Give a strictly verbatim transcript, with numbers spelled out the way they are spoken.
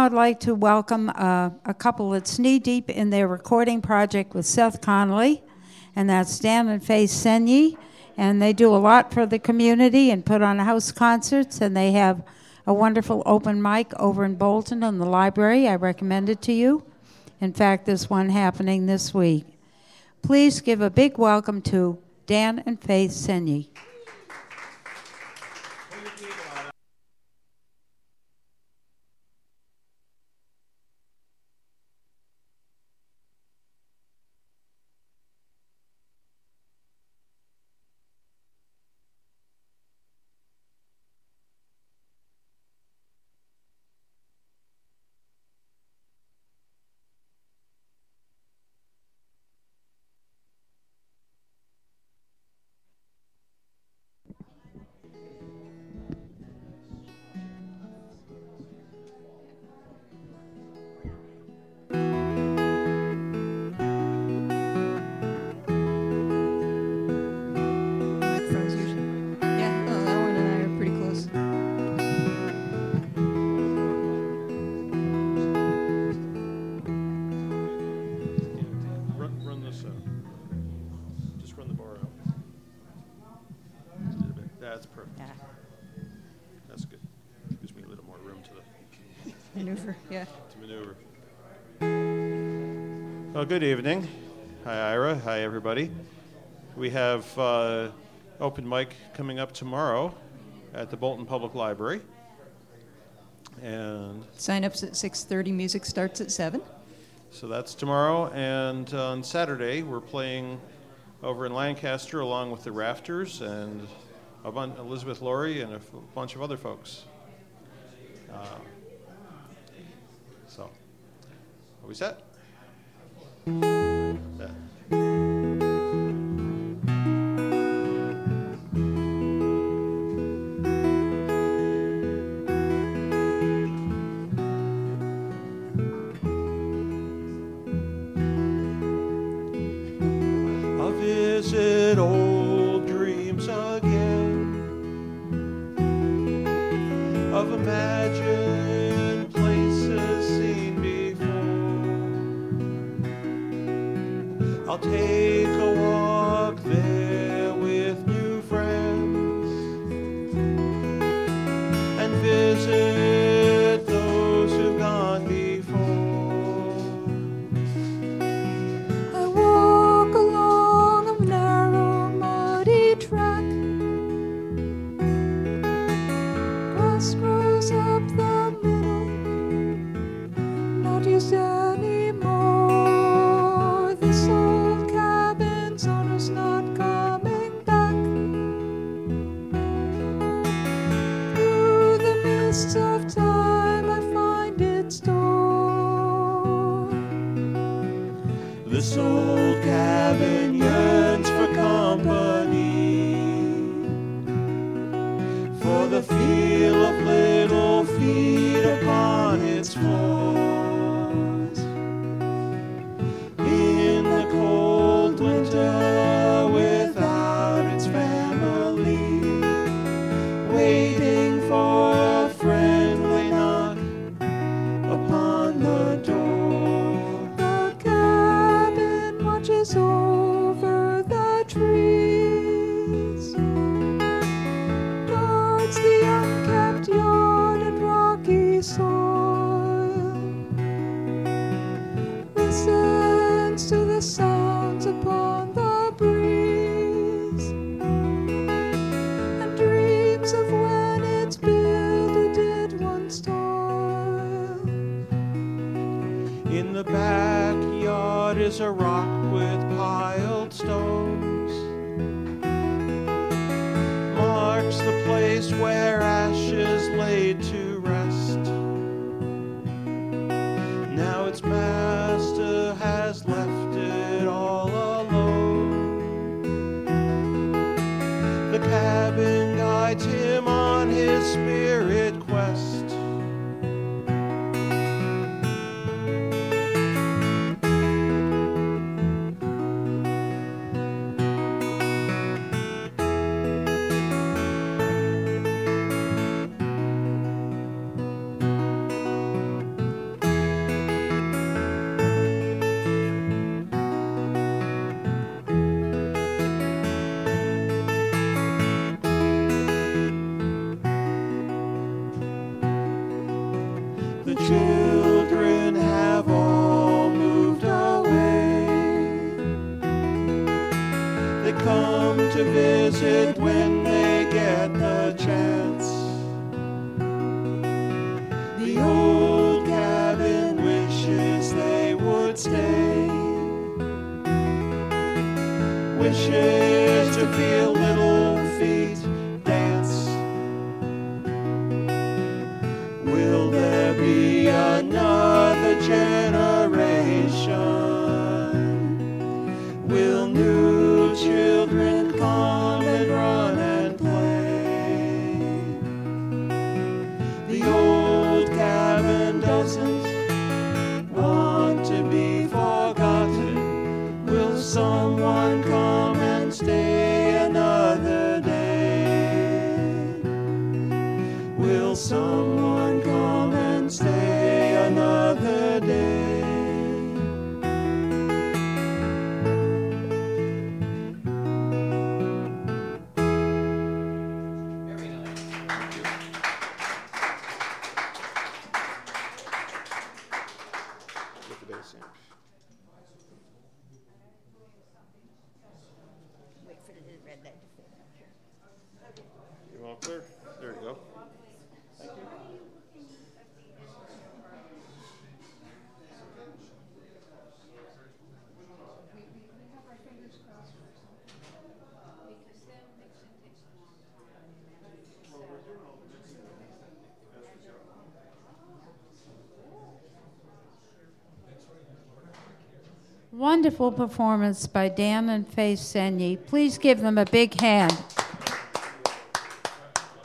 now I'd like to welcome uh, a couple that's knee-deep in their recording project with Seth Connolly, and that's Dan and Faith Senyi, and they do a lot for the community and put on house concerts, and they have a wonderful open mic over in Bolton in the library. I recommend it to you. In fact, there's one happening this week. Please give a big welcome to Dan and Faith Senyi. Maneuver, yeah. To maneuver. Well, good evening. Hi, Ira. Hi, everybody. We have uh, open mic coming up tomorrow at the Bolton Public Library. And sign-ups at six thirty, music starts at seven. So that's tomorrow. And on Saturday, we're playing over in Lancaster along with the Rafters and a bun- Elizabeth Laurie and a f- bunch of other folks. Uh, So, are we set? Yeah. I'll visit old dreams again of imagined places seen before. I'll take a walk there with new friends and visit those who've gone before. I walk along a narrow, muddy track. Grass grows up the middle, not used anymore. This old cabin's owner's not coming back. Through the mists of time, I find it stored. This old cabin yearns for company, for the feel of little feet upon its floors. In the cold winter without its family, waiting for a friendly knock upon the door. The cabin watches over the trees, guards the unkept yard and rocky soil, listens to the sounds upon the breeze, and dreams of when its builder did once toil. In the backyard is a rock with piled stones. Marks the place where ashes laid to rest. Now its master has left it all alone. The cabin guides him on his spirit quest. The children have all moved away. They come to visit when they get the chance. The old cabin wishes they would stay. Wishes to feel little feet dance. Will there be another generation? Will new children come and run and play? The old cabin doesn't want to be forgotten. Will someone come and stay another day? Will someone come and stay another day? You all clear? There you go. Thank you. Wonderful performance by Dan and Faith Senyi. Please give them a big hand.